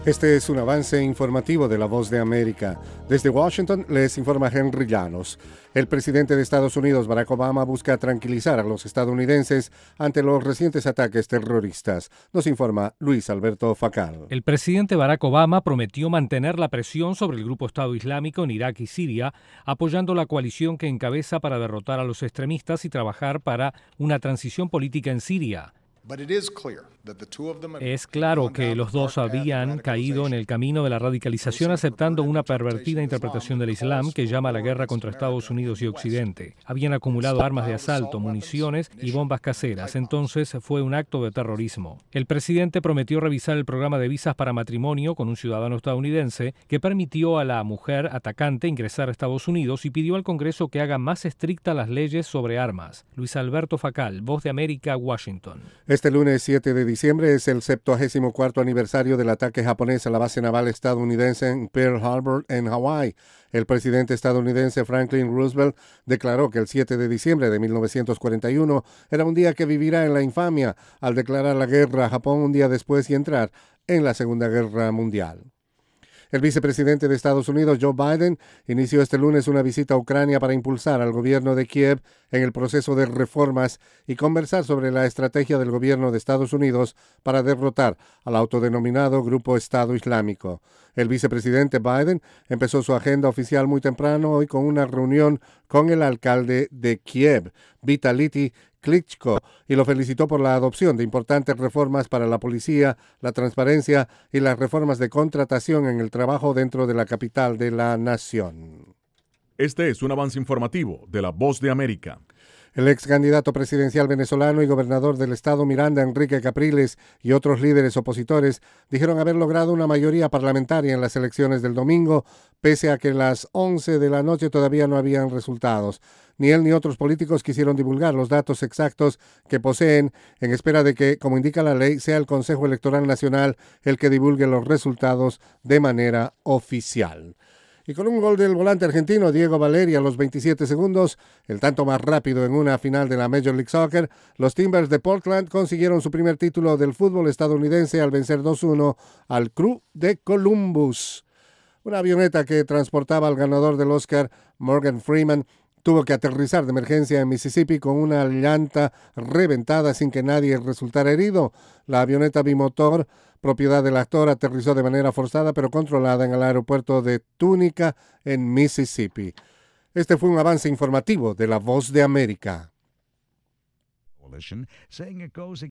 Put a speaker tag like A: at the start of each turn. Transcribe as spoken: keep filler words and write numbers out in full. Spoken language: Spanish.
A: Este es un avance informativo de La Voz de América. Desde Washington les informa Henry Llanos. El presidente de Estados Unidos, Barack Obama, busca tranquilizar a los estadounidenses ante los recientes ataques terroristas. Nos informa Luis Alberto Facal.
B: El presidente Barack Obama prometió mantener la presión sobre el grupo Estado Islámico en Irak y Siria, apoyando la coalición que encabeza para derrotar a los extremistas y trabajar para una transición política en Siria. Es claro que los dos habían caído en el camino de la radicalización aceptando una pervertida interpretación del Islam que llama a la guerra contra Estados Unidos y Occidente. Habían acumulado armas de asalto, municiones y bombas caseras. Entonces fue un acto de terrorismo. El presidente prometió revisar el programa de visas para matrimonio con un ciudadano estadounidense que permitió a la mujer atacante ingresar a Estados Unidos y pidió al Congreso que haga más estrictas las leyes sobre armas. Luis Alberto Facal, Voz de América, Washington.
A: Este lunes siete de diciembre es el septuagésimo cuarto aniversario del ataque japonés a la base naval estadounidense en Pearl Harbor, en Hawái. El presidente estadounidense Franklin Roosevelt declaró que el siete de diciembre de mil novecientos cuarenta y uno era un día que vivirá en la infamia al declarar la guerra a Japón un día después y entrar en la Segunda Guerra Mundial. El vicepresidente de Estados Unidos, Joe Biden, inició este lunes una visita a Ucrania para impulsar al gobierno de Kiev en el proceso de reformas y conversar sobre la estrategia del gobierno de Estados Unidos para derrotar al autodenominado Grupo Estado Islámico. El vicepresidente Biden empezó su agenda oficial muy temprano hoy con una reunión con el alcalde de Kiev, Vitality Klitschko, y lo felicitó por la adopción de importantes reformas para la policía, la transparencia y las reformas de contratación en el trabajo dentro de la capital de la nación.
C: Este es un avance informativo de La Voz de América.
A: El ex candidato presidencial venezolano y gobernador del estado Miranda, Enrique Capriles, y otros líderes opositores dijeron haber logrado una mayoría parlamentaria en las elecciones del domingo, pese a que a las once de la noche todavía no habían resultados. Ni él ni otros políticos quisieron divulgar los datos exactos que poseen, en espera de que, como indica la ley, sea el Consejo Electoral Nacional el que divulgue los resultados de manera oficial. Y con un gol del volante argentino Diego Valeri a los veintisiete segundos, el tanto más rápido en una final de la Major League Soccer, los Timbers de Portland consiguieron su primer título del fútbol estadounidense al vencer dos uno al Crew de Columbus. Una avioneta que transportaba al ganador del Oscar, Morgan Freeman, tuvo que aterrizar de emergencia en Mississippi con una llanta reventada sin que nadie resultara herido. La avioneta bimotor, propiedad del actor, aterrizó de manera forzada pero controlada en el aeropuerto de Tunica, en Mississippi. Este fue un avance informativo de La Voz de América.